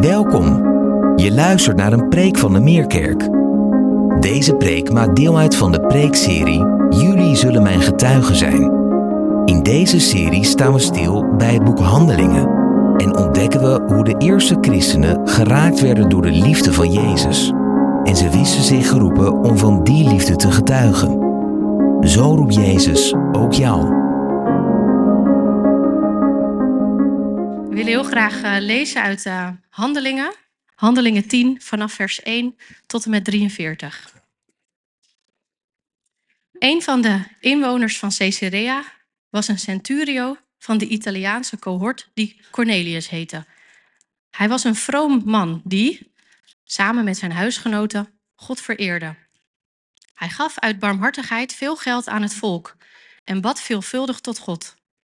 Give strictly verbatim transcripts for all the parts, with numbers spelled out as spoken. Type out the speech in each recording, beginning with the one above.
Welkom. Je luistert naar een preek van de Meerkerk. Deze preek maakt deel uit van de preekserie Jullie zullen mijn getuigen zijn. In deze serie staan we stil bij het boek Handelingen en ontdekken we hoe de eerste christenen geraakt werden door de liefde van Jezus. En ze wisten zich geroepen om van die liefde te getuigen. Zo roept Jezus ook jou. We willen heel graag uh, lezen uit uh, Handelingen. Handelingen tien, vanaf vers één tot en met drieënveertig. Een van de inwoners van Caesarea was een centurio van de Italiaanse cohort die Cornelius heette. Hij was een vroom man die, samen met zijn huisgenoten, God vereerde. Hij gaf uit barmhartigheid veel geld aan het volk en bad veelvuldig tot God.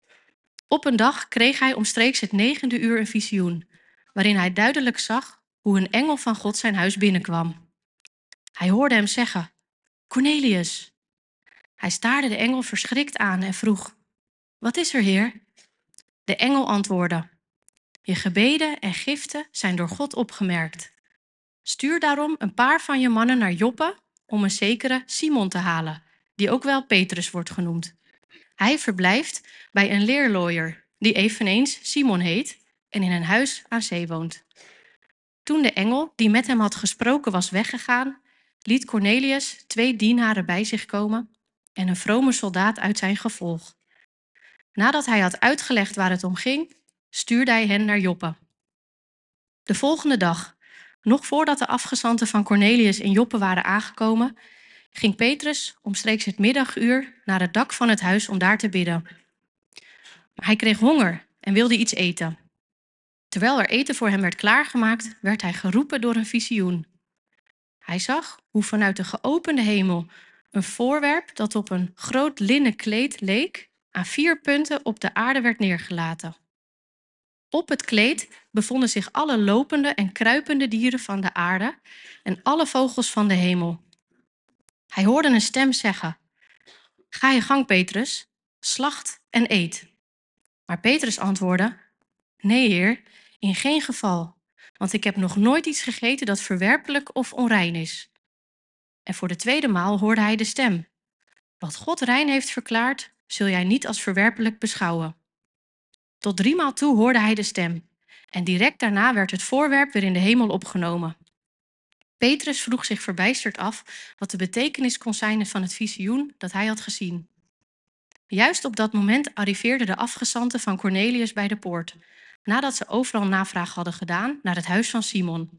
Op een dag kreeg hij omstreeks het negende uur een visioen, waarin hij duidelijk zag hoe een engel van God zijn huis binnenkwam. Hij hoorde hem zeggen, Cornelius. Hij staarde de engel verschrikt aan en vroeg, wat is er, Heer? De engel antwoordde, je gebeden en giften zijn door God opgemerkt. Stuur daarom een paar van je mannen naar Joppe om een zekere Simon te halen, die ook wel Petrus wordt genoemd. Hij verblijft bij een leerlooier, die eveneens Simon heet en in een huis aan zee woont. Toen de engel die met hem had gesproken was weggegaan, liet Cornelius twee dienaren bij zich komen en een vrome soldaat uit zijn gevolg. Nadat hij had uitgelegd waar het om ging, stuurde hij hen naar Joppe. De volgende dag, nog voordat de afgezanten van Cornelius in Joppe waren aangekomen, ging Petrus omstreeks het middaguur naar het dak van het huis om daar te bidden. Maar hij kreeg honger en wilde iets eten. Terwijl er eten voor hem werd klaargemaakt, werd hij geroepen door een visioen. Hij zag hoe vanuit de geopende hemel een voorwerp dat op een groot linnen kleed leek, aan vier punten op de aarde werd neergelaten. Op het kleed bevonden zich alle lopende en kruipende dieren van de aarde en alle vogels van de hemel. Hij hoorde een stem zeggen, ga je gang, Petrus, slacht en eet. Maar Petrus antwoordde, nee, Heer, in geen geval, want ik heb nog nooit iets gegeten dat verwerpelijk of onrein is. En voor de tweede maal hoorde hij de stem, wat God rein heeft verklaard, zul jij niet als verwerpelijk beschouwen. Tot driemaal toe hoorde hij de stem, en direct daarna werd het voorwerp weer in de hemel opgenomen. Petrus vroeg zich verbijsterd af wat de betekenis kon zijn van het visioen dat hij had gezien. Juist op dat moment arriveerden de afgezanten van Cornelius bij de poort, nadat ze overal navraag hadden gedaan naar het huis van Simon.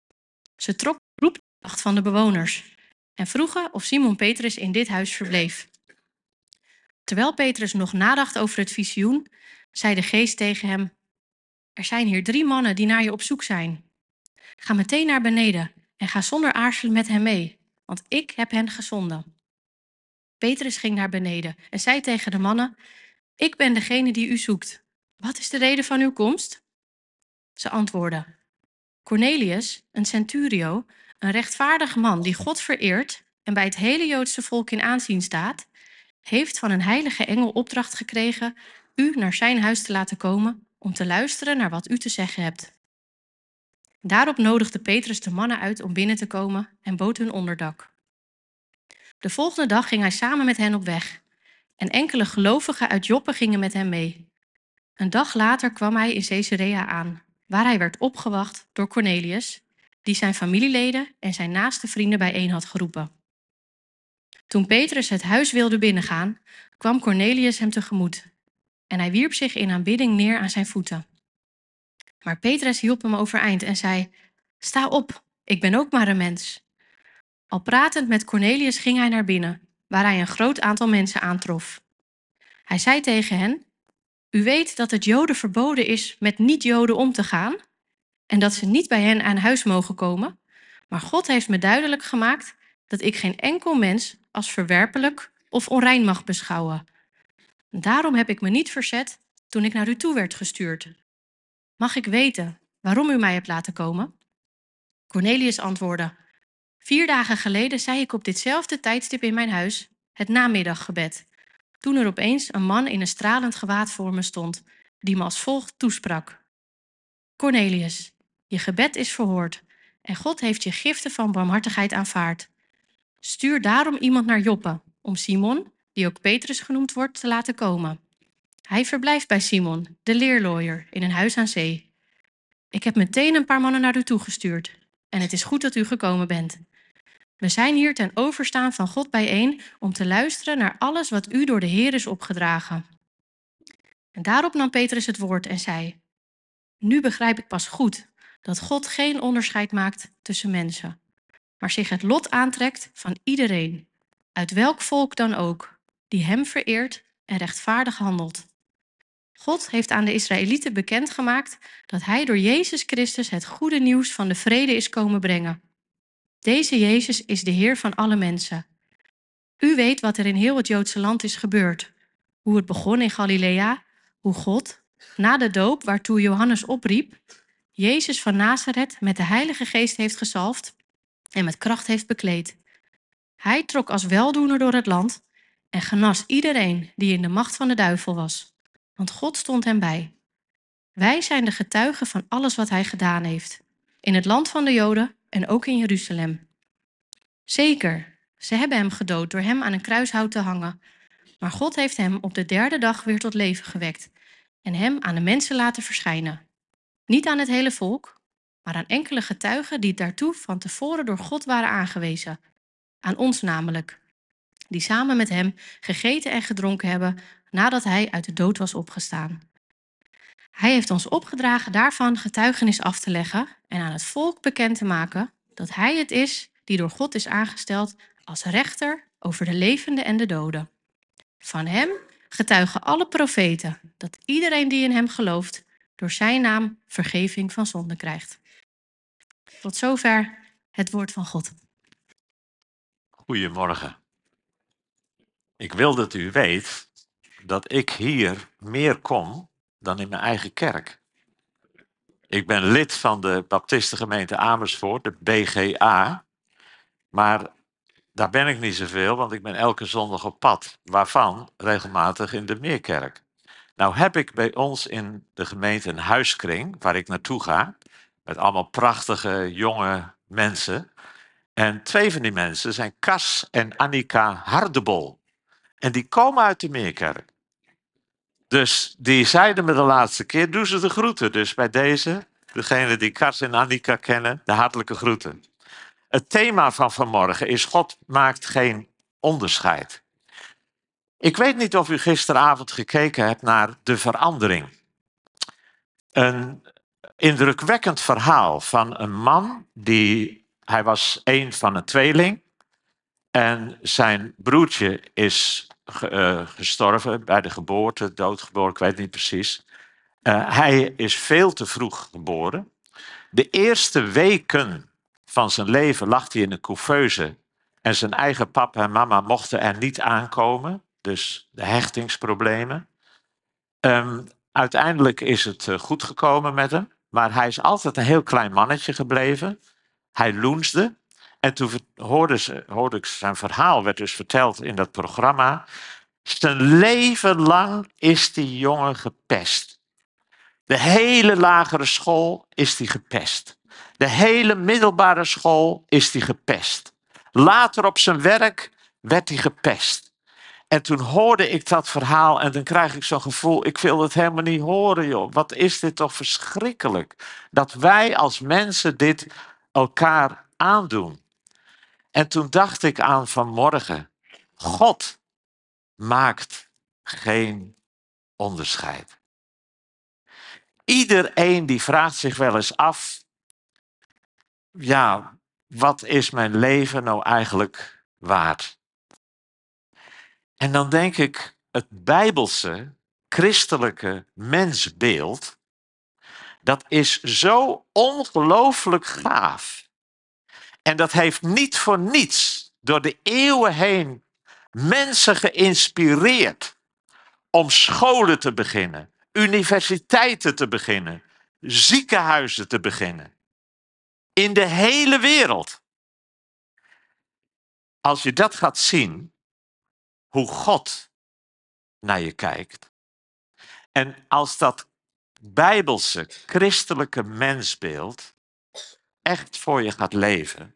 Ze trokken de roeptocht van de bewoners en vroegen of Simon Petrus in dit huis verbleef. Terwijl Petrus nog nadacht over het visioen, zei de geest tegen hem, er zijn hier drie mannen die naar je op zoek zijn. Ga meteen naar beneden en ga zonder aarzelen met hen mee, want ik heb hen gezonden. Petrus ging naar beneden en zei tegen de mannen, ik ben degene die u zoekt. Wat is de reden van uw komst? Ze antwoordden, Cornelius, een centurio, een rechtvaardig man die God vereert en bij het hele Joodse volk in aanzien staat, heeft van een heilige engel opdracht gekregen u naar zijn huis te laten komen om te luisteren naar wat u te zeggen hebt. Daarop nodigde Petrus de mannen uit om binnen te komen en bood hun onderdak. De volgende dag ging hij samen met hen op weg en enkele gelovigen uit Joppe gingen met hem mee. Een dag later kwam hij in Caesarea aan, waar hij werd opgewacht door Cornelius, die zijn familieleden en zijn naaste vrienden bijeen had geroepen. Toen Petrus het huis wilde binnengaan, kwam Cornelius hem tegemoet en hij wierp zich in aanbidding neer aan zijn voeten. Maar Petrus hielp hem overeind en zei, sta op, ik ben ook maar een mens. Al pratend met Cornelius ging hij naar binnen, waar hij een groot aantal mensen aantrof. Hij zei tegen hen, u weet dat het Joden verboden is met niet-Joden om te gaan en dat ze niet bij hen aan huis mogen komen, maar God heeft me duidelijk gemaakt dat ik geen enkel mens als verwerpelijk of onrein mag beschouwen. Daarom heb ik me niet verzet toen ik naar u toe werd gestuurd. Mag ik weten waarom u mij hebt laten komen? Cornelius antwoordde, vier dagen geleden zei ik op ditzelfde tijdstip in mijn huis het namiddaggebed, toen er opeens een man in een stralend gewaad voor me stond, die me als volgt toesprak. Cornelius, Je gebed is verhoord en God heeft je giften van barmhartigheid aanvaard. Stuur daarom iemand naar Joppe om Simon, die ook Petrus genoemd wordt, te laten komen. Hij verblijft bij Simon, de leerlooier, in een huis aan zee. Ik heb meteen een paar mannen naar u toegestuurd en het is goed dat u gekomen bent. We zijn hier ten overstaan van God bijeen om te luisteren naar alles wat u door de Heer is opgedragen. En daarop nam Petrus het woord en zei: Nu begrijp ik pas goed dat God geen onderscheid maakt tussen mensen, maar zich het lot aantrekt van iedereen, uit welk volk dan ook, die hem vereert en rechtvaardig handelt. God heeft aan de Israëlieten bekendgemaakt dat hij door Jezus Christus het goede nieuws van de vrede is komen brengen. Deze Jezus is de Heer van alle mensen. U weet wat er in heel het Joodse land is gebeurd. Hoe het begon in Galilea, hoe God, na de doop waartoe Johannes opriep, Jezus van Nazareth met de Heilige Geest heeft gezalfd en met kracht heeft bekleed. Hij trok als weldoener door het land en genas iedereen die in de macht van de duivel was, want God stond hem bij. Wij zijn de getuigen van alles wat hij gedaan heeft, in het land van de Joden en ook in Jeruzalem. Zeker, ze hebben hem gedood door hem aan een kruishout te hangen, maar God heeft hem op de derde dag weer tot leven gewekt en hem aan de mensen laten verschijnen. Niet aan het hele volk, maar aan enkele getuigen die daartoe van tevoren door God waren aangewezen. Aan ons namelijk, die samen met hem gegeten en gedronken hebben nadat hij uit de dood was opgestaan. Hij heeft ons opgedragen daarvan getuigenis af te leggen en aan het volk bekend te maken dat hij het is die door God is aangesteld als rechter over de levenden en de doden. Van hem getuigen alle profeten dat iedereen die in hem gelooft door zijn naam vergeving van zonde krijgt. Tot zover het woord van God. Goedemorgen. Ik wil dat u weet dat ik hier meer kom dan in mijn eigen kerk. Ik ben lid van de Baptistengemeente Amersfoort, de B G A. Maar daar ben ik niet zoveel, want ik ben elke zondag op pad. Waarvan regelmatig in de Meerkerk. Nou heb ik bij ons in de gemeente een huiskring waar ik naartoe ga. Met allemaal prachtige jonge mensen. En twee van die mensen zijn Cas en Annika Hardebol. En die komen uit de Meerkerk. Dus die zeiden me de laatste keer, doe ze de groeten. Dus bij deze, degene die Cas en Annika kennen, de hartelijke groeten. Het thema van vanmorgen is: God maakt geen onderscheid. Ik weet niet of u gisteravond gekeken hebt naar De Verandering. Een indrukwekkend verhaal van een man die, hij was een van een tweeling. En zijn broertje is uh, gestorven bij de geboorte, doodgeboren, ik weet niet precies. Uh, hij is veel te vroeg geboren. De eerste weken van zijn leven lag hij in een couveuse en zijn eigen papa en mama mochten er niet aankomen. Dus de hechtingsproblemen. Um, uiteindelijk is het uh, goed gekomen met hem, maar hij is altijd een heel klein mannetje gebleven. Hij loensde. En toen hoorde, ze, hoorde ik zijn verhaal, werd dus verteld in dat programma. Zijn leven lang is die jongen gepest. De hele lagere school is die gepest. De hele middelbare school is die gepest. Later op zijn werk werd hij gepest. En toen hoorde ik dat verhaal en dan krijg ik zo'n gevoel, ik wil het helemaal niet horen, joh. Wat is dit toch verschrikkelijk. Dat wij als mensen dit elkaar aandoen. En toen dacht ik aan vanmorgen, God maakt geen onderscheid. Iedereen die vraagt zich wel eens af, ja, wat is mijn leven nou eigenlijk waard? En dan denk ik, het bijbelse, christelijke mensbeeld, dat is zo ongelooflijk gaaf. En dat heeft niet voor niets door de eeuwen heen mensen geïnspireerd om scholen te beginnen, universiteiten te beginnen, ziekenhuizen te beginnen. In de hele wereld. Als je dat gaat zien, hoe God naar je kijkt. En als dat bijbelse, christelijke mensbeeld echt voor je gaat leven,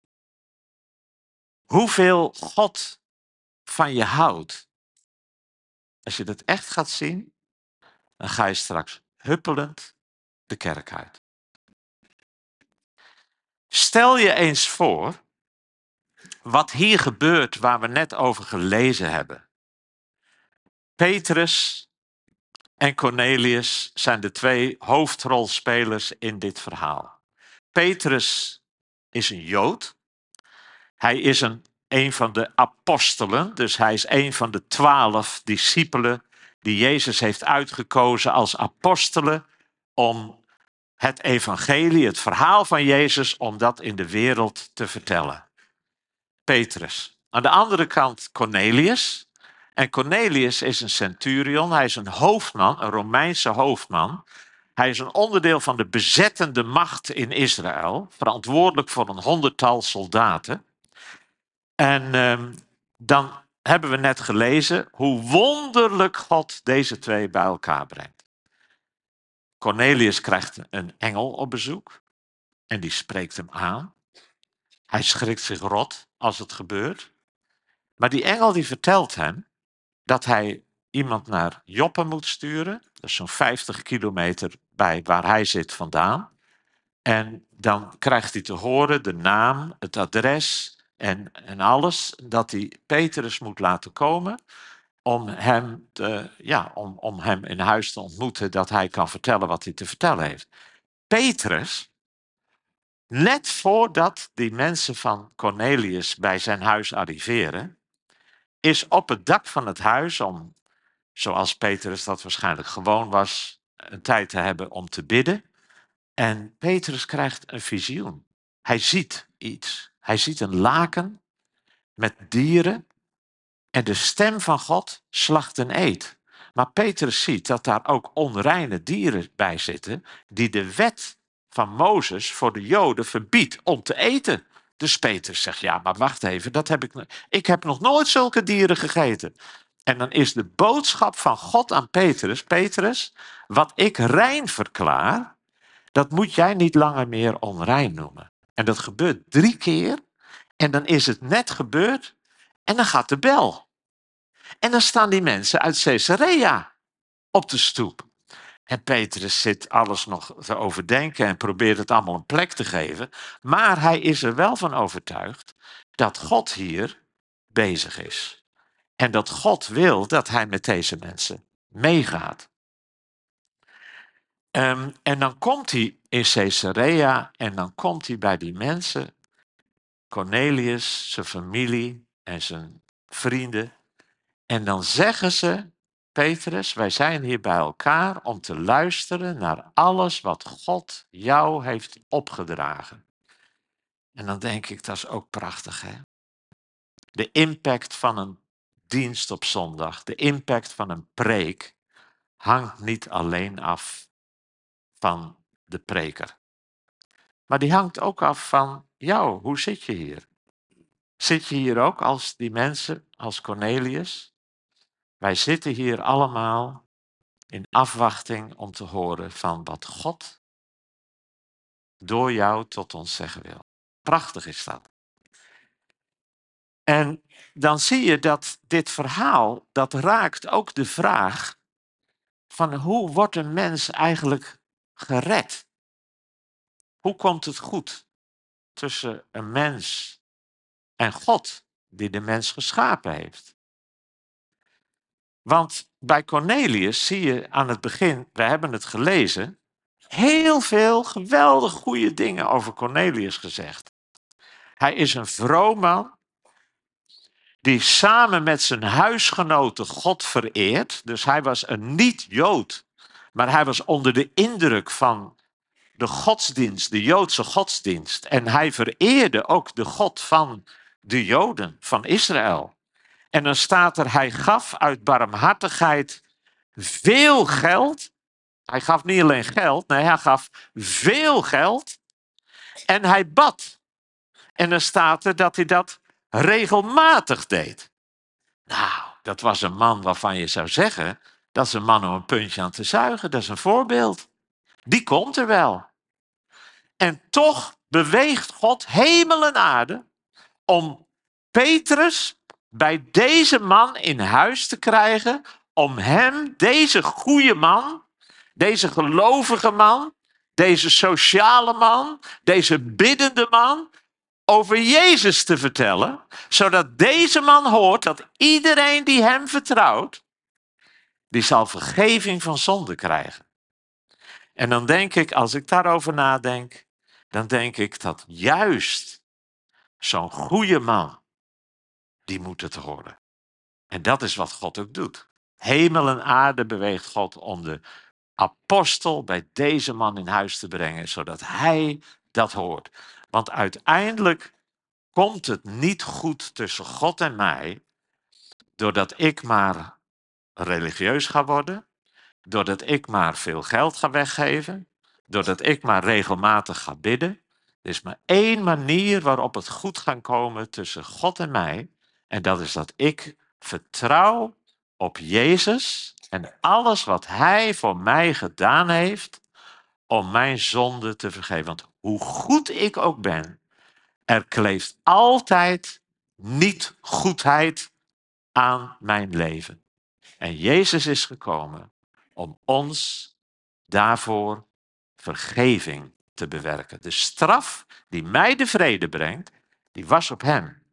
hoeveel God van je houdt. Als je dat echt gaat zien, dan ga je straks huppelend de kerk uit. Stel je eens voor wat hier gebeurt waar we net over gelezen hebben. Petrus en Cornelius zijn de twee hoofdrolspelers in dit verhaal. Petrus is een Jood. Hij is een, een van de apostelen, dus hij is een van de twaalf discipelen die Jezus heeft uitgekozen als apostelen om het evangelie, het verhaal van Jezus, om dat in de wereld te vertellen. Petrus. Aan de andere kant Cornelius. En Cornelius is een centurion, hij is een hoofdman, een Romeinse hoofdman. Hij is een onderdeel van de bezettende macht in Israël, verantwoordelijk voor een honderdtal soldaten. En uh, dan hebben we net gelezen hoe wonderlijk God deze twee bij elkaar brengt. Cornelius krijgt een engel op bezoek en die spreekt hem aan. Hij schrikt zich rot als het gebeurt. Maar die engel die vertelt hem dat hij iemand naar Joppe moet sturen. Dat is zo'n vijftig kilometer bij waar hij zit vandaan. En dan krijgt hij te horen de naam, het adres en, en alles. Dat hij Petrus moet laten komen om hem, te, ja, om, om hem in huis te ontmoeten. Dat hij kan vertellen wat hij te vertellen heeft. Petrus, net voordat die mensen van Cornelius bij zijn huis arriveren, is op het dak van het huis om, zoals Petrus dat waarschijnlijk gewoon was, een tijd te hebben om te bidden. En Petrus krijgt een visioen. Hij ziet iets. Hij ziet een laken met dieren en de stem van God slacht een eed. Maar Petrus ziet dat daar ook onreine dieren bij zitten die de wet van Mozes voor de Joden verbiedt om te eten. Dus Petrus zegt, ja, maar wacht even, dat heb ik, ik heb nog nooit zulke dieren gegeten. En dan is de boodschap van God aan Petrus, Petrus, wat ik rein verklaar, dat moet jij niet langer meer onrein noemen. En dat gebeurt drie keer en dan is het net gebeurd en dan gaat de bel. En dan staan die mensen uit Caesarea op de stoep. En Petrus zit alles nog te overdenken en probeert het allemaal een plek te geven. Maar hij is er wel van overtuigd dat God hier bezig is. En dat God wil dat hij met deze mensen meegaat. Um, en dan komt hij in Caesarea en dan komt hij bij die mensen, Cornelius, zijn familie en zijn vrienden. En dan zeggen ze, Petrus, wij zijn hier bij elkaar om te luisteren naar alles wat God jou heeft opgedragen. En dan denk ik, dat is ook prachtig, hè? De impact van een dienst op zondag, de impact van een preek, hangt niet alleen af van de preker. Maar die hangt ook af van jou. Hoe zit je hier? Zit je hier ook als die mensen, als Cornelius? Wij zitten hier allemaal in afwachting om te horen van wat God door jou tot ons zeggen wil. Prachtig is dat. En dan zie je dat dit verhaal, dat raakt ook de vraag van hoe wordt een mens eigenlijk gered? Hoe komt het goed tussen een mens en God die de mens geschapen heeft? Want bij Cornelius zie je aan het begin, we hebben het gelezen, heel veel geweldig goede dingen over Cornelius gezegd. Hij is een vroom man die samen met zijn huisgenoten God vereert. Dus hij was een niet-Jood, maar hij was onder de indruk van de godsdienst, de Joodse godsdienst. En hij vereerde ook de God van de Joden, van Israël. En dan staat er, hij gaf uit barmhartigheid veel geld. Hij gaf niet alleen geld, nee, hij gaf veel geld. En hij bad. En dan staat er dat hij dat regelmatig deed. Nou, dat was een man waarvan je zou zeggen, dat is een man om een puntje aan te zuigen. Dat is een voorbeeld. Die komt er wel. En toch beweegt God hemel en aarde om Petrus bij deze man in huis te krijgen, om hem, deze goede man, deze gelovige man, deze sociale man, deze biddende man, over Jezus te vertellen, zodat deze man hoort dat iedereen die hem vertrouwt, die zal vergeving van zonde krijgen. En dan denk ik, als ik daarover nadenk, dan denk ik dat juist zo'n goede man, die moet het horen. En dat is wat God ook doet. Hemel en aarde beweegt God om de apostel bij deze man in huis te brengen, zodat hij dat hoort. Want uiteindelijk komt het niet goed tussen God en mij, doordat ik maar religieus ga worden, doordat ik maar veel geld ga weggeven, doordat ik maar regelmatig ga bidden. Er is maar één manier waarop het goed gaat komen tussen God en mij, en dat is dat ik vertrouw op Jezus en alles wat Hij voor mij gedaan heeft om mijn zonde te vergeven. Want hoe goed ik ook ben, er kleeft altijd niet goedheid aan mijn leven. En Jezus is gekomen om ons daarvoor vergeving te bewerken. De straf die mij de vrede brengt, die was op hem.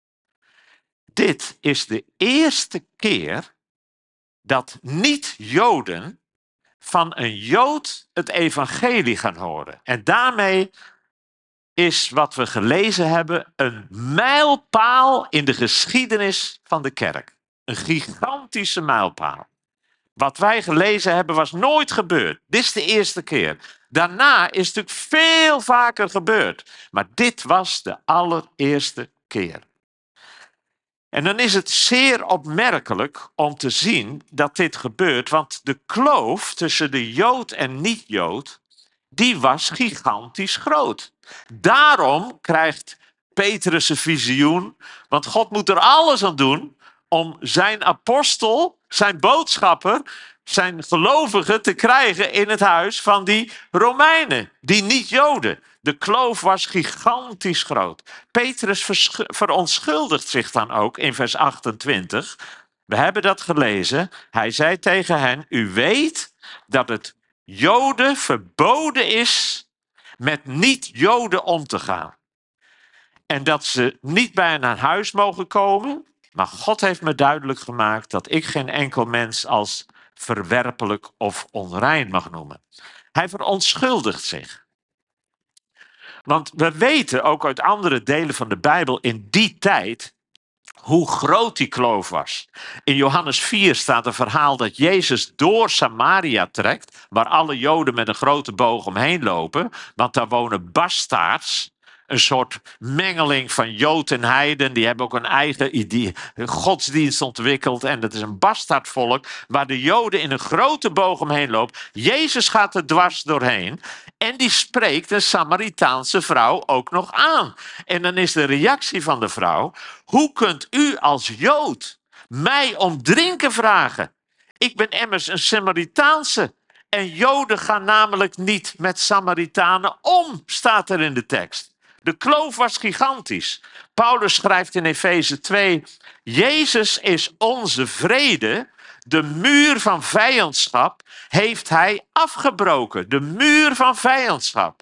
Dit is de eerste keer dat niet-Joden van een Jood het evangelie gaan horen. En daarmee is wat we gelezen hebben een mijlpaal in de geschiedenis van de kerk. Een gigantische mijlpaal. Wat wij gelezen hebben was nooit gebeurd. Dit is de eerste keer. Daarna is het natuurlijk veel vaker gebeurd. Maar dit was de allereerste keer. En dan is het zeer opmerkelijk om te zien dat dit gebeurt, want de kloof tussen de Jood en niet-Jood, die was gigantisch groot. Daarom krijgt Petrus een visioen, want God moet er alles aan doen om zijn apostel, zijn boodschapper, zijn gelovigen te krijgen in het huis van die Romeinen, die niet-Joden. De kloof was gigantisch groot. Petrus verontschuldigt zich dan ook in vers achtentwintig. We hebben dat gelezen. Hij zei tegen hen, u weet dat het Joden verboden is met niet-Joden om te gaan. En dat ze niet bij hen aan huis mogen komen. Maar God heeft me duidelijk gemaakt dat ik geen enkel mens als verwerpelijk of onrein mag noemen. Hij verontschuldigt zich. Want we weten ook uit andere delen van de Bijbel in die tijd hoe groot die kloof was. In Johannes vier staat een verhaal dat Jezus door Samaria trekt, waar alle Joden met een grote boog omheen lopen, want daar wonen bastaards. Een soort mengeling van Jood en heiden. Die hebben ook een eigen idee, godsdienst ontwikkeld. En dat is een bastaardvolk waar de Joden in een grote boog omheen lopen. Jezus gaat er dwars doorheen. En die spreekt een Samaritaanse vrouw ook nog aan. En dan is de reactie van de vrouw: hoe kunt u als Jood mij om drinken vragen? Ik ben immers een Samaritaanse. En Joden gaan namelijk niet met Samaritanen om, staat er in de tekst. De kloof was gigantisch. Paulus schrijft in Efeze twee, Jezus is onze vrede, de muur van vijandschap heeft hij afgebroken. De muur van vijandschap.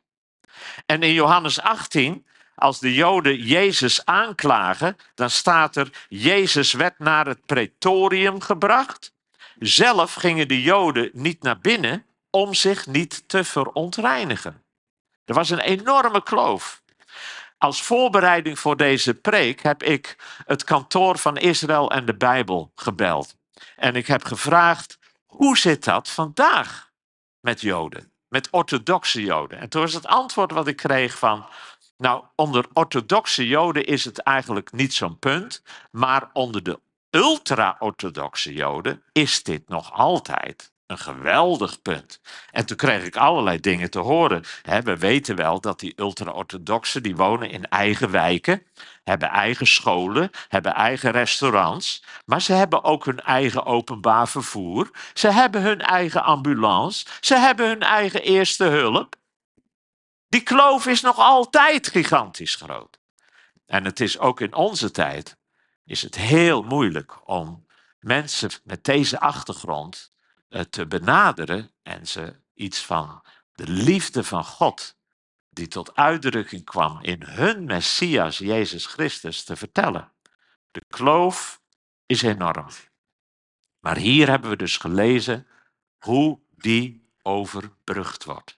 En in Johannes achttien, als de Joden Jezus aanklagen, dan staat er, Jezus werd naar het praetorium gebracht. Zelf gingen de Joden niet naar binnen om zich niet te verontreinigen. Er was een enorme kloof. Als voorbereiding voor deze preek heb ik het kantoor van Israël en de Bijbel gebeld. En ik heb gevraagd, hoe zit dat vandaag met Joden? Met orthodoxe Joden? En toen was het antwoord wat ik kreeg van, nou, onder orthodoxe Joden is het eigenlijk niet zo'n punt, maar onder de ultra-orthodoxe Joden is dit nog altijd een geweldig punt. En toen kreeg ik allerlei dingen te horen. He, we weten wel dat die ultra-orthodoxen, die wonen in eigen wijken, hebben eigen scholen, hebben eigen restaurants, maar ze hebben ook hun eigen openbaar vervoer. Ze hebben hun eigen ambulance. Ze hebben hun eigen eerste hulp. Die kloof is nog altijd gigantisch groot. En het is ook in onze tijd is het heel moeilijk om mensen met deze achtergrond uh, te benaderen en ze iets van de liefde van God, die tot uitdrukking kwam in hun Messias, Jezus Christus, te vertellen. De kloof is enorm. Maar hier hebben we dus gelezen hoe die overbrugd wordt.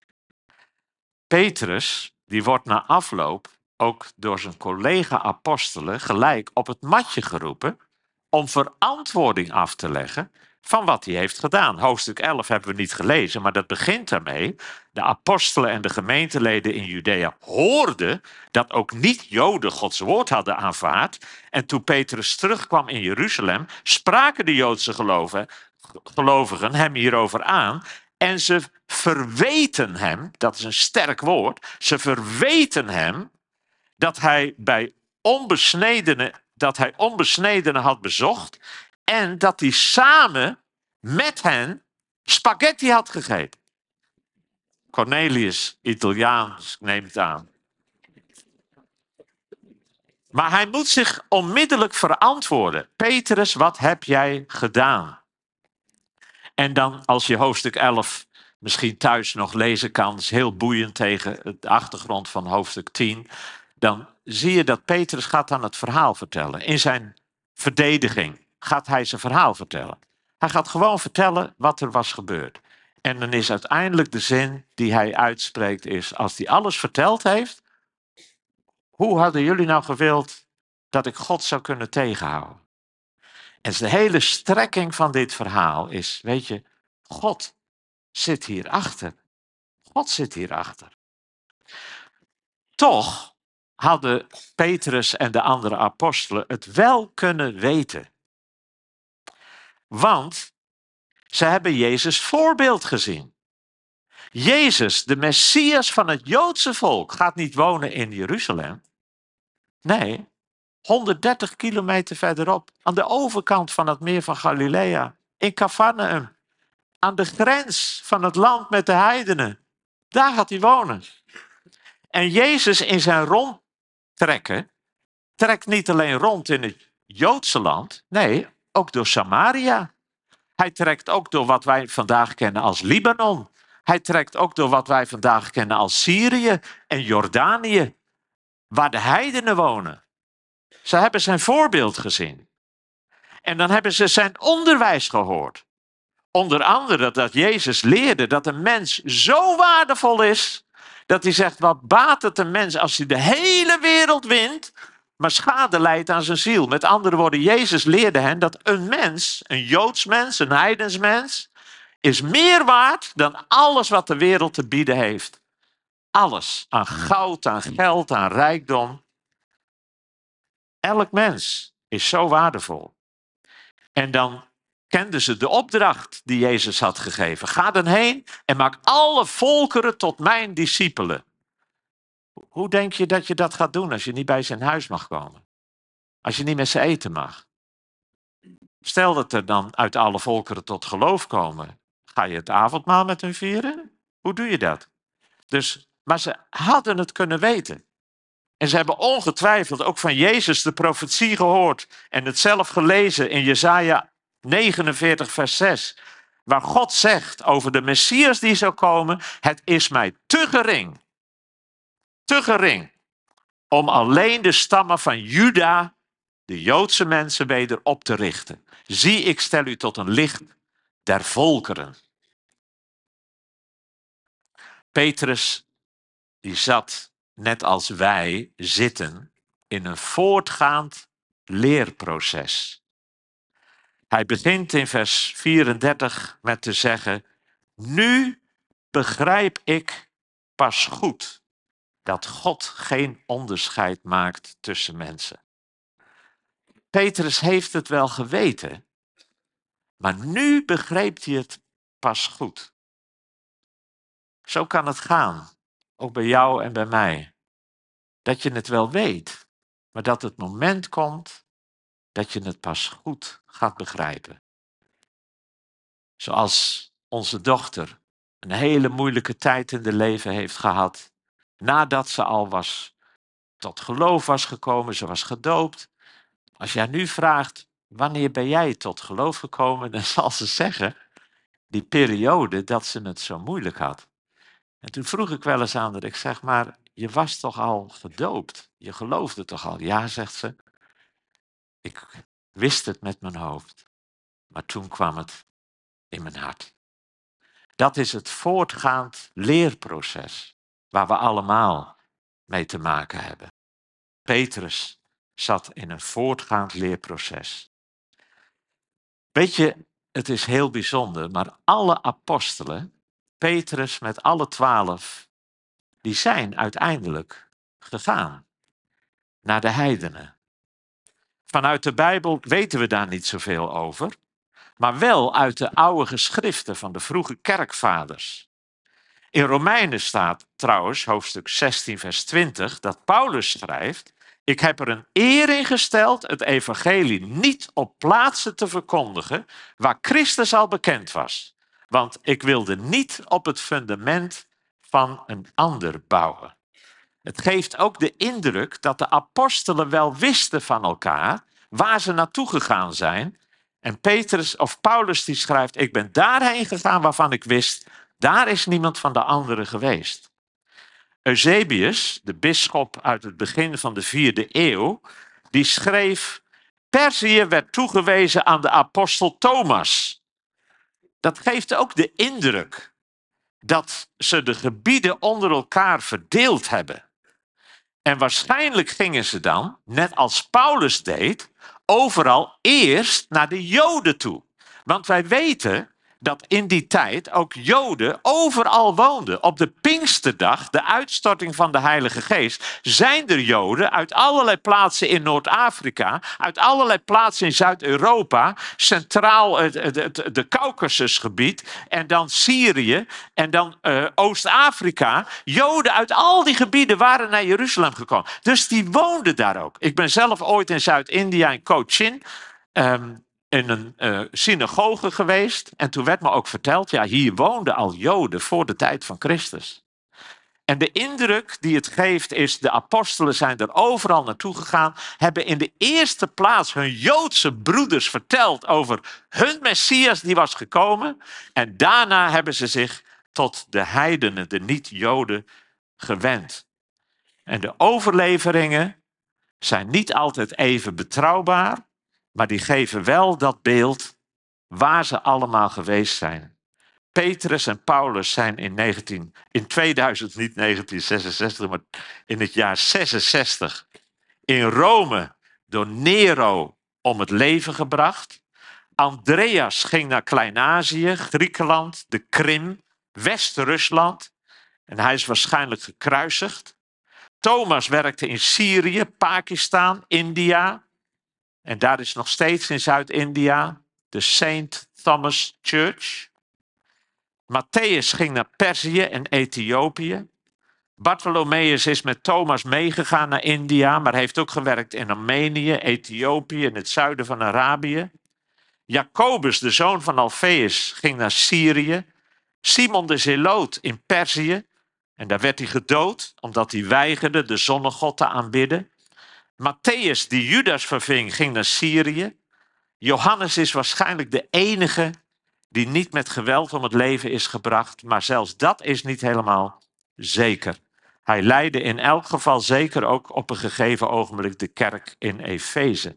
Petrus, die wordt na afloop ook door zijn collega-apostelen gelijk op het matje geroepen om verantwoording af te leggen van wat hij heeft gedaan. Hoofdstuk elf hebben we niet gelezen, maar dat begint daarmee. De apostelen en de gemeenteleden in Judea hoorden dat ook niet-Joden Gods woord hadden aanvaard. En toen Petrus terugkwam in Jeruzalem, spraken de Joodse gelovigen, gelovigen hem hierover aan. En ze verweten hem, dat is een sterk woord, ze verweten hem dat hij bij onbesnedenen, dat hij onbesnedenen had bezocht en dat hij samen met hen spaghetti had gegeten. Cornelius, Italiaans, neemt het aan. Maar hij moet zich onmiddellijk verantwoorden. Petrus, wat heb jij gedaan? En dan als je hoofdstuk elf misschien thuis nog lezen kan, is heel boeiend tegen de achtergrond van hoofdstuk tien, dan zie je dat Petrus gaat dan het verhaal vertellen. In zijn verdediging gaat hij zijn verhaal vertellen. Hij gaat gewoon vertellen wat er was gebeurd. En dan is uiteindelijk de zin die hij uitspreekt is, als hij alles verteld heeft, hoe hadden jullie nou gewild dat ik God zou kunnen tegenhouden? En de hele strekking van dit verhaal is, weet je, God zit hierachter. God zit hierachter. Toch hadden Petrus en de andere apostelen het wel kunnen weten. Want ze hebben Jezus voorbeeld gezien. Jezus, de Messias van het Joodse volk, gaat niet wonen in Jeruzalem. Nee, honderddertig kilometer verderop, aan de overkant van het meer van Galilea, in Cafarnaum, aan de grens van het land met de heidenen. Daar gaat hij wonen. En Jezus in zijn rondtrekken trekt niet alleen rond in het Joodse land, nee, ook door Samaria. Hij trekt ook door wat wij vandaag kennen als Libanon. Hij trekt ook door wat wij vandaag kennen als Syrië en Jordanië, waar de heidenen wonen. Ze hebben zijn voorbeeld gezien. En dan hebben ze zijn onderwijs gehoord. Onder andere dat Jezus leerde dat een mens zo waardevol is, dat hij zegt, wat baat het een mens als hij de hele wereld wint, maar schade leidt aan zijn ziel. Met andere woorden, Jezus leerde hen dat een mens, een Joods mens, een heidens mens, is meer waard dan alles wat de wereld te bieden heeft. Alles, aan goud, aan geld, aan rijkdom. Elk mens is zo waardevol. En dan kenden ze de opdracht die Jezus had gegeven. Ga dan heen en maak alle volkeren tot mijn discipelen. Hoe denk je dat je dat gaat doen als je niet bij zijn huis mag komen? Als je niet met ze eten mag? Stel dat er dan uit alle volkeren tot geloof komen. Ga je het avondmaal met hun vieren? Hoe doe je dat? Dus, maar ze hadden het kunnen weten. En ze hebben ongetwijfeld ook van Jezus de profetie gehoord en het zelf gelezen in Jesaja negenenveertig vers zes. Waar God zegt over de Messias die zou komen, het is mij te gering, te gering, om alleen de stammen van Juda, de Joodse mensen, weder op te richten. Zie, ik stel u tot een licht der volkeren. Petrus, die zat, net als wij, zitten in een voortgaand leerproces. Hij begint in vers vierendertig met te zeggen, nu begrijp ik pas goed dat God geen onderscheid maakt tussen mensen. Petrus heeft het wel geweten, maar nu begreep hij het pas goed. Zo kan het gaan, ook bij jou en bij mij. Dat je het wel weet, maar dat het moment komt dat je het pas goed gaat begrijpen. Zoals onze dochter een hele moeilijke tijd in de leven heeft gehad nadat ze al was, tot geloof was gekomen, ze was gedoopt. Als jij nu vraagt, wanneer ben jij tot geloof gekomen, dan zal ze zeggen, die periode dat ze het zo moeilijk had. En toen vroeg ik wel eens aan haar, ik zeg, maar je was toch al gedoopt? Je geloofde toch al? Ja, zegt ze. Ik wist het met mijn hoofd, maar toen kwam het in mijn hart. Dat is het voortgaand leerproces waar we allemaal mee te maken hebben. Petrus zat in een voortgaand leerproces. Weet je, het is heel bijzonder, maar alle apostelen, Petrus met alle twaalf, die zijn uiteindelijk gegaan naar de heidenen. Vanuit de Bijbel weten we daar niet zoveel over, maar wel uit de oude geschriften van de vroege kerkvaders. In Romeinen staat trouwens, hoofdstuk zestien, vers twintig, dat Paulus schrijft, ik heb er een eer in gesteld het evangelie niet op plaatsen te verkondigen waar Christus al bekend was. Want ik wilde niet op het fundament van een ander bouwen. Het geeft ook de indruk dat de apostelen wel wisten van elkaar waar ze naartoe gegaan zijn. En Petrus of Paulus die schrijft, ik ben daarheen gegaan waarvan ik wist, daar is niemand van de anderen geweest. Eusebius, de bisschop uit het begin van de vierde eeuw, die schreef, Perzië werd toegewezen aan de apostel Thomas. Dat geeft ook de indruk dat ze de gebieden onder elkaar verdeeld hebben. En waarschijnlijk gingen ze dan, net als Paulus deed, overal eerst naar de Joden toe. Want wij weten dat in die tijd ook Joden overal woonden. Op de Pinksterdag, de uitstorting van de Heilige Geest, zijn er Joden uit allerlei plaatsen in Noord-Afrika, uit allerlei plaatsen in Zuid-Europa, centraal het, het, het, de Caucasusgebied en dan Syrië en dan uh, Oost-Afrika. Joden uit al die gebieden waren naar Jeruzalem gekomen. Dus die woonden daar ook. Ik ben zelf ooit in Zuid-India, in Cochin, um, in een uh, synagoge geweest. En toen werd me ook verteld, ja, hier woonden al Joden voor de tijd van Christus. En de indruk die het geeft is, de apostelen zijn er overal naartoe gegaan, hebben in de eerste plaats hun Joodse broeders verteld over hun Messias die was gekomen. En daarna hebben ze zich tot de heidenen, de niet-Joden, gewend. En de overleveringen zijn niet altijd even betrouwbaar, maar die geven wel dat beeld waar ze allemaal geweest zijn. Petrus en Paulus zijn in, negentien, in tweeduizend, niet negentien zesenzestig, maar in het jaar zesenzestig in Rome door Nero om het leven gebracht. Andreas ging naar Klein-Azië, Griekenland, de Krim, West-Rusland. En hij is waarschijnlijk gekruisigd. Thomas werkte in Syrië, Pakistan, India. En daar is nog steeds in Zuid-India de Saint Thomas Church. Matthäus ging naar Perzië en Ethiopië. Bartholomeus is met Thomas meegegaan naar India, maar heeft ook gewerkt in Armenië, Ethiopië en het zuiden van Arabië. Jacobus, de zoon van Alfeus, ging naar Syrië. Simon de Zeloot in Perzië. En daar werd hij gedood, omdat hij weigerde de zonnegod te aanbidden. Matthäus, die Judas verving, ging naar Syrië. Johannes is waarschijnlijk de enige die niet met geweld om het leven is gebracht. Maar zelfs dat is niet helemaal zeker. Hij leidde in elk geval zeker ook op een gegeven ogenblik de kerk in Efeze.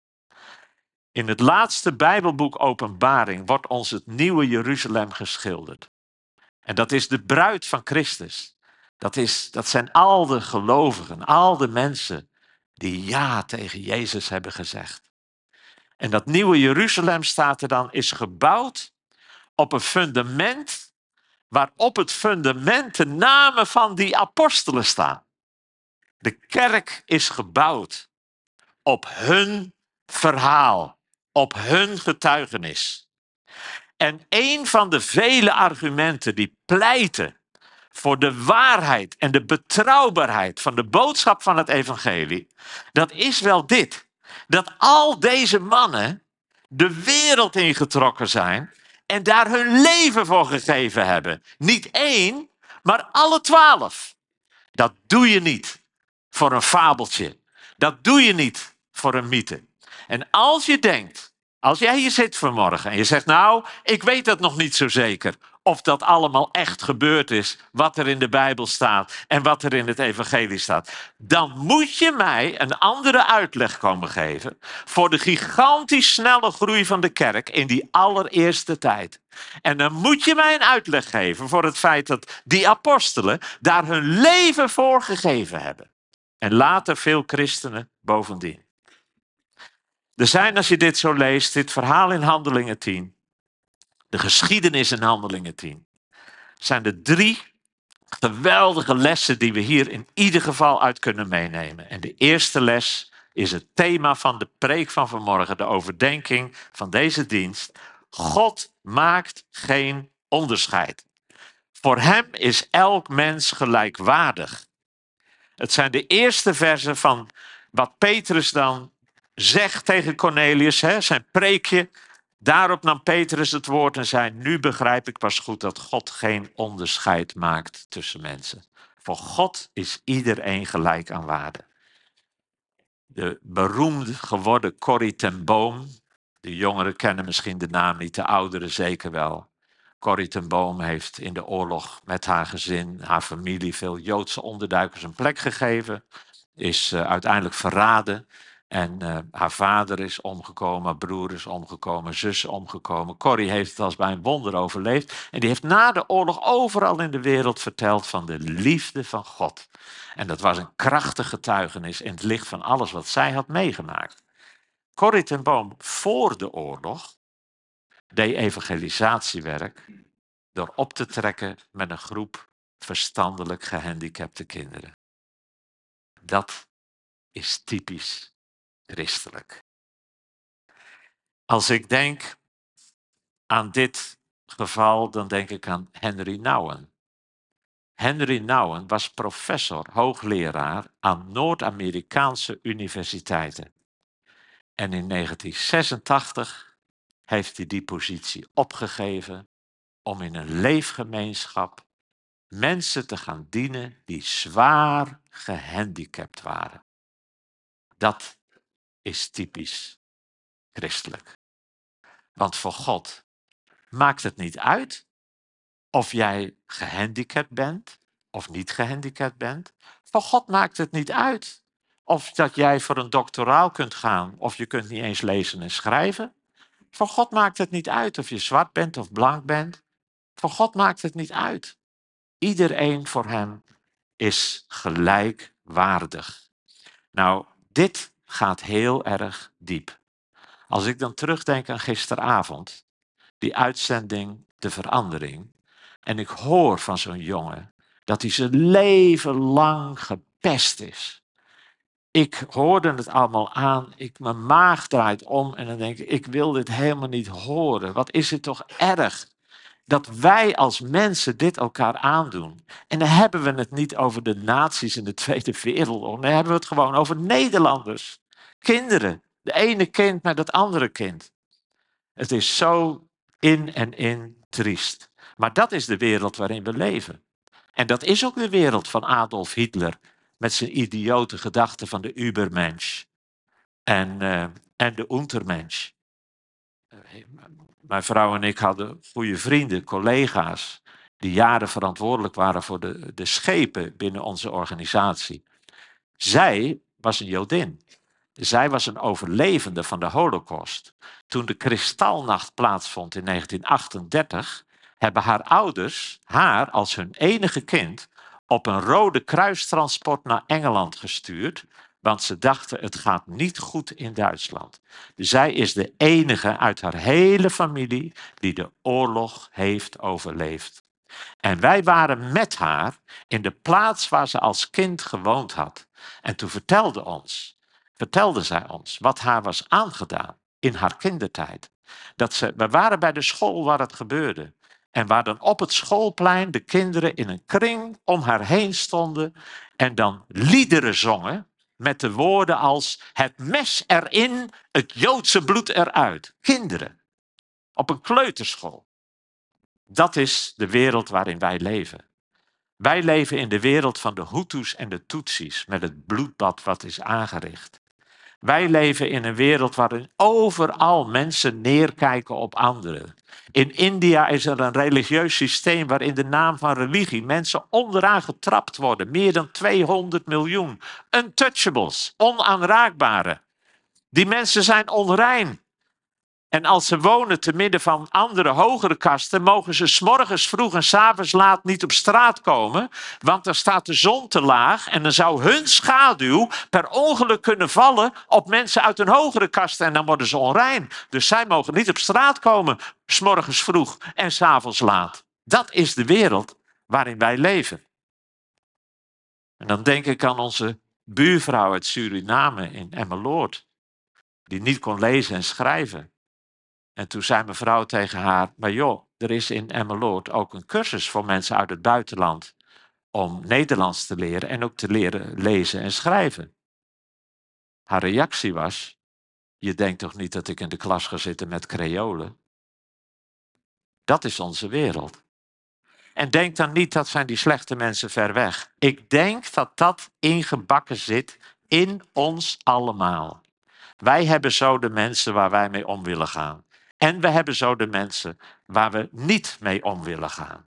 In het laatste Bijbelboek Openbaring wordt ons het nieuwe Jeruzalem geschilderd. En dat is de bruid van Christus. Dat, is, dat zijn al de gelovigen, al de mensen die ja tegen Jezus hebben gezegd. En dat nieuwe Jeruzalem, staat er dan, is gebouwd op een fundament waarop het fundament de namen van die apostelen staan. De kerk is gebouwd op hun verhaal, op hun getuigenis. En een van de vele argumenten die pleiten voor de waarheid en de betrouwbaarheid van de boodschap van het evangelie, dat is wel dit. Dat al deze mannen de wereld ingetrokken zijn en daar hun leven voor gegeven hebben. Niet één, maar alle twaalf. Dat doe je niet voor een fabeltje. Dat doe je niet voor een mythe. En als je denkt, als jij hier zit vanmorgen en je zegt, nou, ik weet dat nog niet zo zeker. Of dat allemaal echt gebeurd is, wat er in de Bijbel staat en wat er in het evangelie staat. Dan moet je mij een andere uitleg komen geven voor de gigantisch snelle groei van de kerk in die allereerste tijd. En dan moet je mij een uitleg geven voor het feit dat die apostelen daar hun leven voor gegeven hebben. En later veel christenen bovendien. Er zijn, als je dit zo leest, dit verhaal in Handelingen tien, de geschiedenis in Handelingen tien, zijn er drie geweldige lessen die we hier in ieder geval uit kunnen meenemen. En de eerste les is het thema van de preek van vanmorgen, de overdenking van deze dienst. God maakt geen onderscheid. Voor hem is elk mens gelijkwaardig. Het zijn de eerste versen van wat Petrus dan zegt tegen Cornelius, hè, zijn preekje. Daarop nam Petrus het woord en zei, nu begrijp ik pas goed dat God geen onderscheid maakt tussen mensen. Voor God is iedereen gelijk aan waarde. De beroemd geworden Corrie ten Boom, de jongeren kennen misschien de naam niet, de ouderen zeker wel. Corrie ten Boom heeft in de oorlog met haar gezin, haar familie, veel Joodse onderduikers een plek gegeven. Is uh, uiteindelijk verraden. En uh, haar vader is omgekomen, haar broer is omgekomen, zus omgekomen. Corrie heeft het als bij een wonder overleefd. En die heeft na de oorlog overal in de wereld verteld van de liefde van God. En dat was een krachtig getuigenis in het licht van alles wat zij had meegemaakt. Corrie ten Boom voor de oorlog deed evangelisatiewerk door op te trekken met een groep verstandelijk gehandicapte kinderen. Dat is typisch christelijk. Als ik denk aan dit geval, dan denk ik aan Henry Nouwen. Henry Nouwen was professor, hoogleraar aan Noord-Amerikaanse universiteiten. En in negentien zesentachtig heeft hij die positie opgegeven om in een leefgemeenschap mensen te gaan dienen die zwaar gehandicapt waren. Dat is typisch christelijk. Want voor God maakt het niet uit of jij gehandicapt bent of niet gehandicapt bent. Voor God maakt het niet uit of dat jij voor een doctoraal kunt gaan of je kunt niet eens lezen en schrijven. Voor God maakt het niet uit of je zwart bent of blank bent. Voor God maakt het niet uit. Iedereen voor hem is gelijkwaardig. Nou, dit gaat heel erg diep. Als ik dan terugdenk aan gisteravond, die uitzending De Verandering, en ik hoor van zo'n jongen dat hij zijn leven lang gepest is. Ik hoorde het allemaal aan, ik, mijn maag draait om en dan denk ik, ik wil dit helemaal niet horen. Wat is het toch erg dat wij als mensen dit elkaar aandoen. En dan hebben we het niet over de nazi's in de Tweede Wereldoorlog, dan hebben we het gewoon over Nederlanders. Kinderen, de ene kind met het andere kind. Het is zo in en in triest. Maar dat is de wereld waarin we leven. En dat is ook de wereld van Adolf Hitler met zijn idiote gedachten van de Übermensch en, uh, en de Untermensch. Mijn vrouw en ik hadden goede vrienden, collega's, die jaren verantwoordelijk waren voor de, de schepen binnen onze organisatie. Zij was een Jodin. Zij was een overlevende van de Holocaust. Toen de Kristalnacht plaatsvond in negentien achtendertig, hebben haar ouders haar als hun enige kind op een Rode Kruistransport naar Engeland gestuurd, want ze dachten het gaat niet goed in Duitsland. Zij is de enige uit haar hele familie die de oorlog heeft overleefd. En wij waren met haar in de plaats waar ze als kind gewoond had. En toen vertelde, ons, vertelde zij ons wat haar was aangedaan in haar kindertijd. Dat ze, we waren bij de school waar het gebeurde. En waar dan op het schoolplein de kinderen in een kring om haar heen stonden en dan liederen zongen met de woorden als het mes erin, het Joodse bloed eruit. Kinderen. Op een kleuterschool. Dat is de wereld waarin wij leven. Wij leven in de wereld van de Hutus en de Tutsis, met het bloedbad wat is aangericht. Wij leven in een wereld waarin overal mensen neerkijken op anderen. In India is er een religieus systeem waar in de naam van religie mensen onderaan getrapt worden. Meer dan tweehonderd miljoen. Untouchables, onaanraakbare. Die mensen zijn onrein. En als ze wonen te midden van andere hogere kasten, mogen ze 's morgens vroeg en 's avonds laat niet op straat komen, want dan staat de zon te laag en dan zou hun schaduw per ongeluk kunnen vallen op mensen uit een hogere kasten en dan worden ze onrein. Dus zij mogen niet op straat komen 's morgens vroeg en 's avonds laat. Dat is de wereld waarin wij leven. En dan denk ik aan onze buurvrouw uit Suriname in Emmeloord, die niet kon lezen en schrijven. En toen zei mevrouw tegen haar, maar joh, er is in Emmeloord ook een cursus voor mensen uit het buitenland om Nederlands te leren en ook te leren lezen en schrijven. Haar reactie was, je denkt toch niet dat ik in de klas ga zitten met creolen? Dat is onze wereld. En denk dan niet, dat zijn die slechte mensen ver weg. Ik denk dat dat ingebakken zit in ons allemaal. Wij hebben zo de mensen waar wij mee om willen gaan. En we hebben zo de mensen waar we niet mee om willen gaan.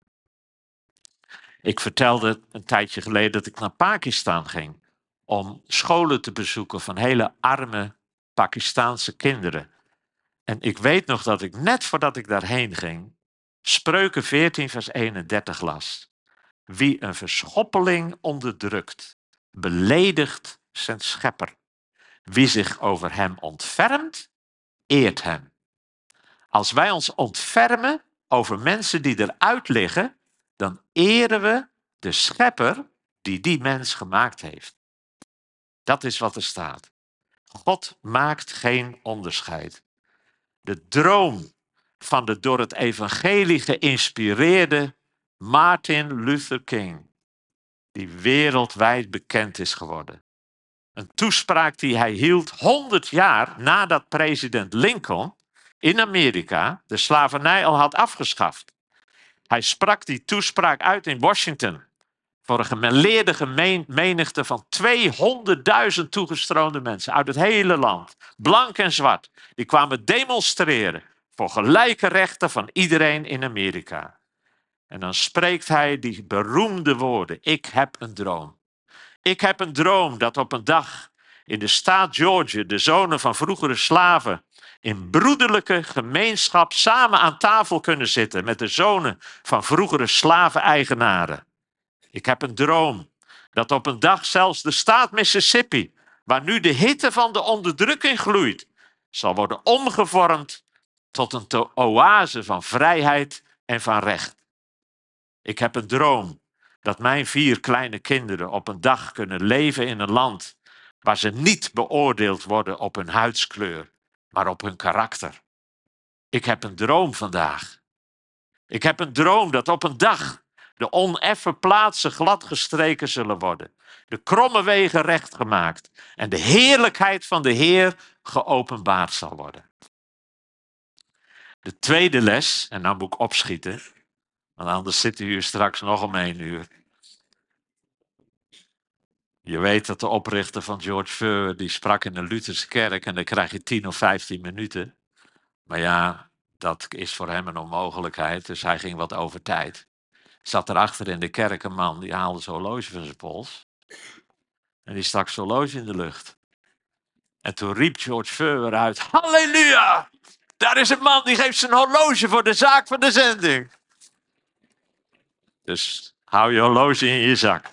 Ik vertelde een tijdje geleden dat ik naar Pakistan ging om scholen te bezoeken van hele arme Pakistaanse kinderen. En ik weet nog dat ik net voordat ik daarheen ging, Spreuken veertien vers eenendertig las. Wie een verschoppeling onderdrukt, beledigt zijn schepper. Wie zich over hem ontfermt, eert hem. Als wij ons ontfermen over mensen die eruit liggen, dan eren we de schepper die die mens gemaakt heeft. Dat is wat er staat. God maakt geen onderscheid. De droom van de door het evangelie geïnspireerde Martin Luther King, die wereldwijd bekend is geworden. Een toespraak die hij hield honderd jaar nadat president Lincoln in Amerika de slavernij al had afgeschaft. Hij sprak die toespraak uit in Washington voor een gemêleerde gemeen, menigte van tweehonderdduizend toegestroomde mensen uit het hele land, blank en zwart. Die kwamen demonstreren voor gelijke rechten van iedereen in Amerika. En dan spreekt hij die beroemde woorden, ik heb een droom. Ik heb een droom dat op een dag in de staat Georgia de zonen van vroegere slaven in broederlijke gemeenschap samen aan tafel kunnen zitten met de zonen van vroegere slaven-eigenaren. Ik heb een droom dat op een dag zelfs de staat Mississippi, waar nu de hitte van de onderdrukking gloeit, zal worden omgevormd tot een oase van vrijheid en van recht. Ik heb een droom dat mijn vier kleine kinderen op een dag kunnen leven in een land waar ze niet beoordeeld worden op hun huidskleur, maar op hun karakter. Ik heb een droom vandaag. Ik heb een droom dat op een dag de oneffen plaatsen gladgestreken zullen worden, de kromme wegen rechtgemaakt en de heerlijkheid van de Heer geopenbaard zal worden. De tweede les, en dan moet ik opschieten, want anders zitten we hier straks nog om één uur. Je weet dat de oprichter van George Furr, die sprak in de Lutherse kerk en dan krijg je tien of vijftien minuten. Maar ja, dat is voor hem een onmogelijkheid, dus hij ging wat over tijd. Zat erachter in de kerk een man, die haalde zijn horloge van zijn pols. En die stak zijn horloge in de lucht. En toen riep George Furr uit, halleluja! Daar is een man die geeft zijn horloge voor de zaak van de zending. Dus hou je horloge in je zak.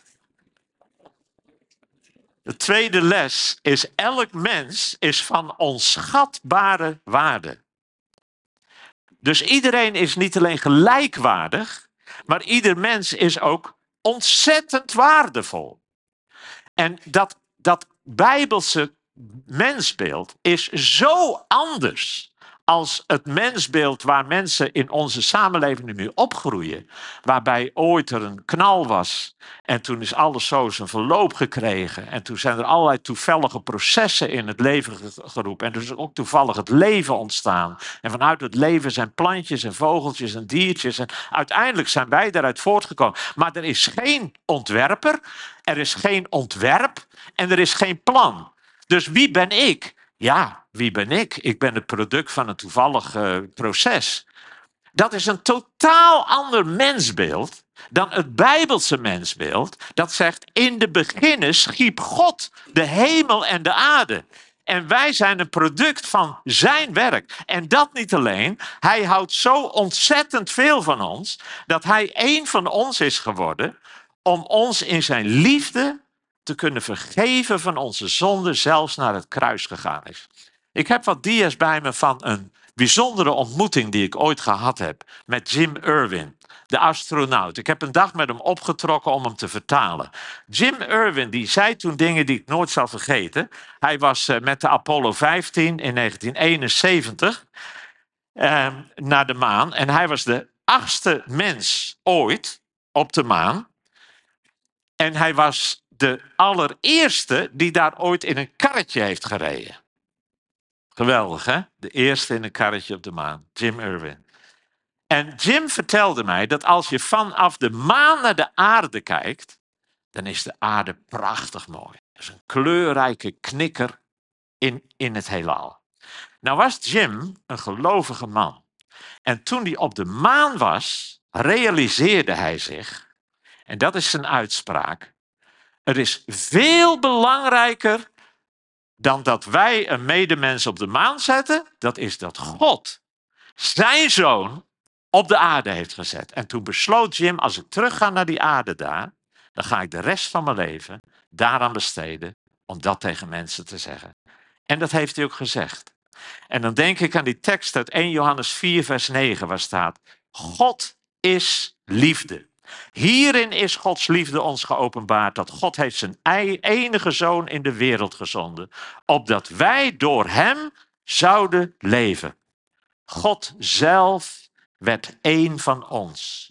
De tweede les is, elk mens is van onschatbare waarde. Dus iedereen is niet alleen gelijkwaardig, maar ieder mens is ook ontzettend waardevol. En dat, dat Bijbelse mensbeeld is zo anders als het mensbeeld waar mensen in onze samenleving nu opgroeien, waarbij ooit er een knal was en toen is alles zo zijn verloop gekregen en toen zijn er allerlei toevallige processen in het leven geroepen en dus ook toevallig het leven ontstaan. En vanuit het leven zijn plantjes en vogeltjes en diertjes en uiteindelijk zijn wij daaruit voortgekomen. Maar er is geen ontwerper, er is geen ontwerp en er is geen plan. Dus wie ben ik? Ja, wie ben ik? Ik ben het product van een toevallig uh, proces. Dat is een totaal ander mensbeeld dan het Bijbelse mensbeeld. Dat zegt, in de beginnen schiep God de hemel en de aarde. En wij zijn een product van zijn werk. En dat niet alleen. Hij houdt zo ontzettend veel van ons, dat hij één van ons is geworden om ons in zijn liefde te kunnen vergeven van onze zonde, zelfs naar het kruis gegaan is. Ik heb wat dia's bij me van een bijzondere ontmoeting die ik ooit gehad heb met Jim Irwin, de astronaut. Ik heb een dag met hem opgetrokken om hem te vertalen. Jim Irwin die zei toen dingen die ik nooit zal vergeten. Hij was uh, met de Apollo vijftien in negentien eenenzeventig uh, naar de maan en hij was de achtste mens ooit op de maan. En hij was de allereerste die daar ooit in een karretje heeft gereden. Geweldig, hè? De eerste in een karretje op de maan. Jim Irwin. En Jim vertelde mij dat als je vanaf de maan naar de aarde kijkt, dan is de aarde prachtig mooi. Dat is een kleurrijke knikker in, in het heelal. Nou was Jim een gelovige man. En toen hij op de maan was, realiseerde hij zich, en dat is zijn uitspraak, er is veel belangrijker dan dat wij een medemens op de maan zetten. Dat is dat God zijn zoon op de aarde heeft gezet. En toen besloot Jim, als ik terug ga naar die aarde daar, dan ga ik de rest van mijn leven daaraan besteden om dat tegen mensen te zeggen. En dat heeft hij ook gezegd. En dan denk ik aan die tekst uit eerste Johannes vier vers negen waar staat, God is liefde. Hierin is Gods liefde ons geopenbaard, dat God heeft zijn enige zoon in de wereld gezonden, opdat wij door hem zouden leven. God zelf werd één van ons.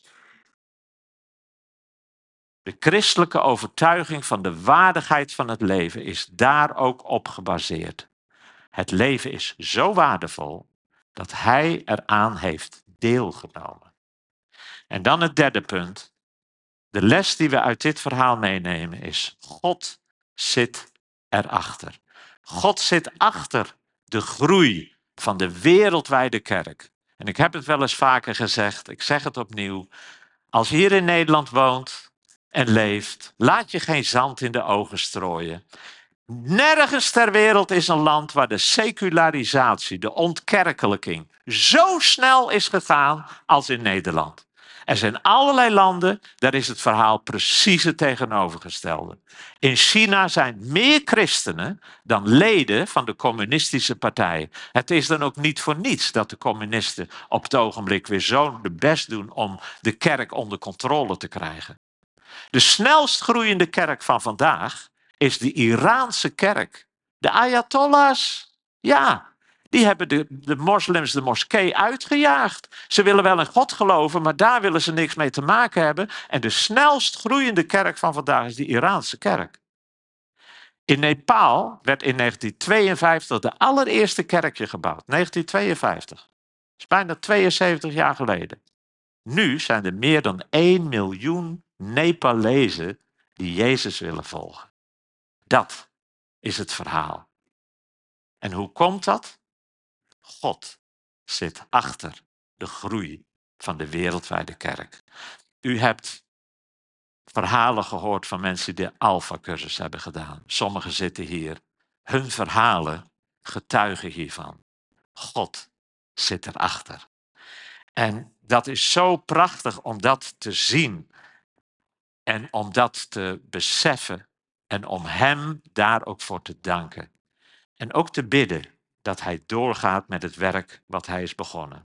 De christelijke overtuiging van de waardigheid van het leven is daar ook op gebaseerd. Het leven is zo waardevol dat hij eraan heeft deelgenomen. En dan het derde punt. De les die we uit dit verhaal meenemen is, God zit erachter. God zit achter de groei van de wereldwijde kerk. En ik heb het wel eens vaker gezegd, ik zeg het opnieuw. Als je hier in Nederland woont en leeft, laat je geen zand in de ogen strooien. Nergens ter wereld is een land waar de secularisatie, de ontkerkelijking, zo snel is gegaan als in Nederland. Er zijn allerlei landen, daar is het verhaal precies het tegenovergestelde. In China zijn meer christenen dan leden van de communistische partij. Het is dan ook niet voor niets dat de communisten op het ogenblik weer zo de best doen om de kerk onder controle te krijgen. De snelst groeiende kerk van vandaag is de Iraanse kerk. De Ayatollahs, ja, die hebben de, de moslims de moskee uitgejaagd. Ze willen wel in God geloven, maar daar willen ze niks mee te maken hebben. En de snelst groeiende kerk van vandaag is de Iraanse kerk. In Nepal werd in negentien tweeënvijftig de allereerste kerkje gebouwd. negentien tweeënvijftig. Dat is bijna tweeënzeventig jaar geleden. Nu zijn er meer dan één miljoen Nepalezen die Jezus willen volgen. Dat is het verhaal. En hoe komt dat? God zit achter de groei van de wereldwijde kerk. U hebt verhalen gehoord van mensen die de Alpha-cursus hebben gedaan. Sommigen zitten hier. Hun verhalen getuigen hiervan. God zit erachter. En dat is zo prachtig om dat te zien. En om dat te beseffen. En om hem daar ook voor te danken. En ook te bidden dat hij doorgaat met het werk wat hij is begonnen.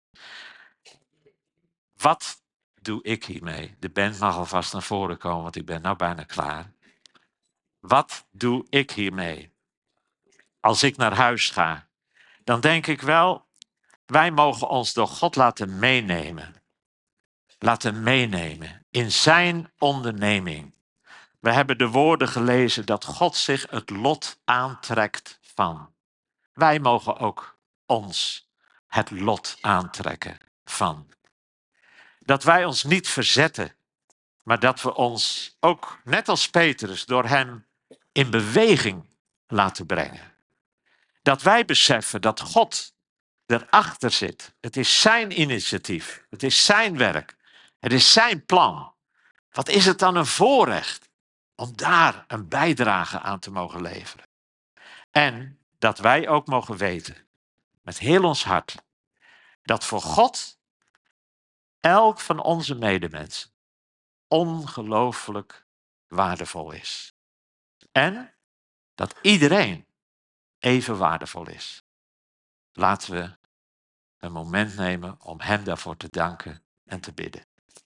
Wat doe ik hiermee? De band mag alvast naar voren komen, want ik ben nou bijna klaar. Wat doe ik hiermee? Als ik naar huis ga, dan denk ik wel, Wij mogen ons door God laten meenemen. Laten meenemen in zijn onderneming. We hebben de woorden gelezen dat God zich het lot aantrekt van. Wij mogen ook ons het lot aantrekken van. Dat wij ons niet verzetten, maar dat we ons ook, net als Petrus, door hem in beweging laten brengen. Dat wij beseffen dat God erachter zit. Het is zijn initiatief. Het is zijn werk. Het is zijn plan. Wat is het dan een voorrecht om daar een bijdrage aan te mogen leveren. En dat wij ook mogen weten, met heel ons hart, dat voor God elk van onze medemensen ongelooflijk waardevol is. En dat iedereen even waardevol is. Laten we een moment nemen om hem daarvoor te danken en te bidden.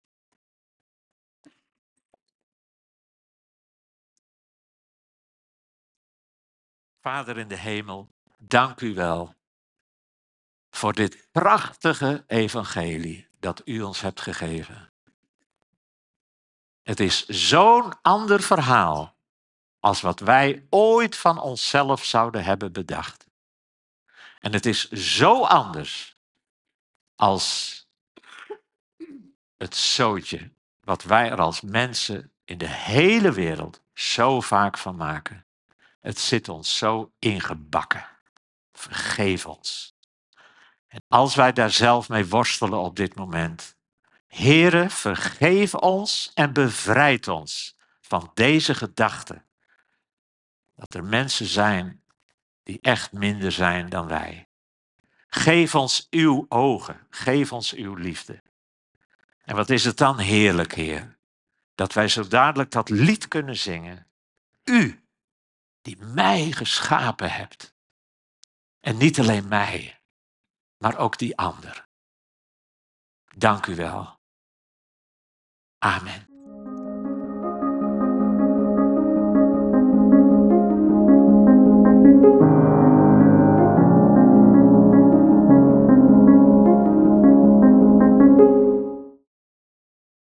Vader in de hemel, dank u wel voor dit prachtige evangelie dat u ons hebt gegeven. Het is zo'n ander verhaal als wat wij ooit van onszelf zouden hebben bedacht. En het is zo anders als het zootje wat wij er als mensen in de hele wereld zo vaak van maken. Het zit ons zo ingebakken. Vergeef ons. En als wij daar zelf mee worstelen op dit moment. Heere, vergeef ons en bevrijd ons van deze gedachte. Dat er mensen zijn die echt minder zijn dan wij. Geef ons uw ogen, geef ons uw liefde. En wat is het dan heerlijk, Heer, dat wij zo dadelijk dat lied kunnen zingen. U, die mij geschapen hebt. En niet alleen mij, maar ook die ander. Dank u wel. Amen.